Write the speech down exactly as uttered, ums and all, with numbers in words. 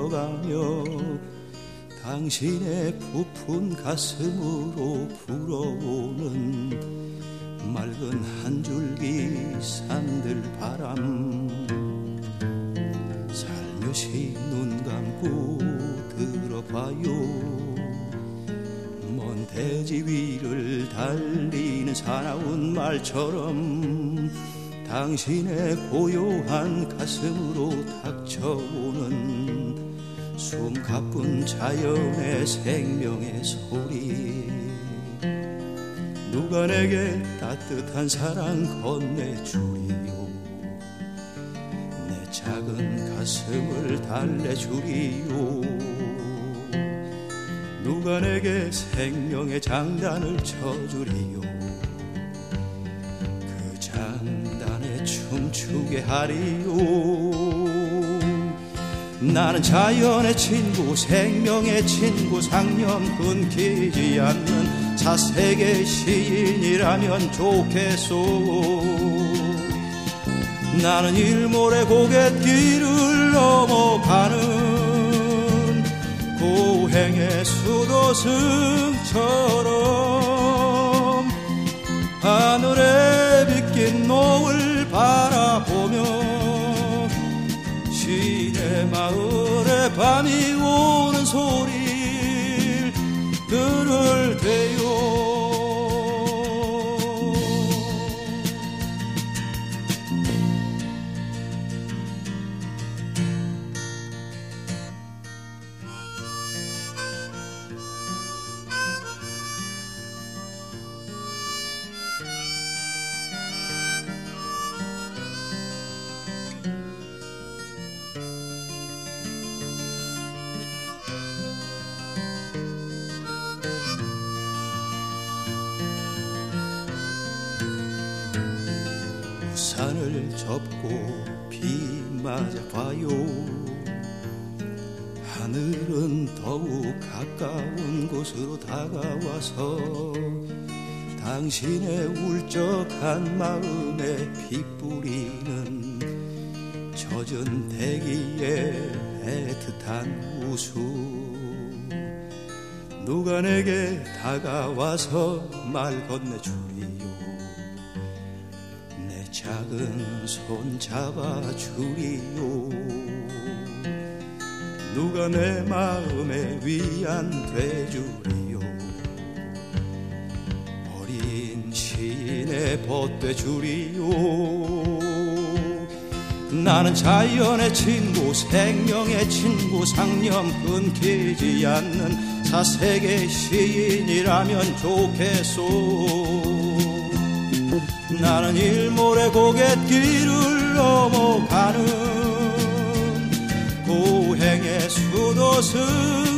흘러가며 당신의 부푼 가슴으로 불어오는 맑은 한 줄기 산들 바람 살며시 눈 감고 들어봐요. 먼 대지 위를 달리는 사나운 말처럼 당신의 고요한 가슴으로 닥쳐오는 숨 가쁜 자연의 생명의 소리. 누가 내게 따뜻한 사랑 건네주리요. 내 작은 가슴을 달래주리요. 누가 내게 생명의 장단을 쳐주리요. 그 장단에 춤추게 하리요. 나는 자연의 친구, 생명의 친구, 상념 끊기지 않는 사색의 시인이라면 좋겠소. 나는 일몰의 고갯길을 넘어가는 고행의 수도승처럼 하늘에 빗긴 노을 바라보며 시내 마을에 밤이 오는 소리를 들을 때요. 우산을 접고 비 맞아 봐요. 하늘은 더욱 가까운 곳으로 다가와서 당신의 울적한 마음에 빗뿌리는 젖은 대기의 애틋한 웃음. 누가 내게 다가와서 말 건네주리요. 작은 손 잡아주리요. 누가 내 마음에 위안 돼주리요. 어린 시인의 벗돼주리요. 나는 자연의 친구, 생명의 친구, 상념 끊기지 않는 사색의 시인이라면 좋겠소. 나는 일몰의 고갯길을 넘어가는 고행의 수도승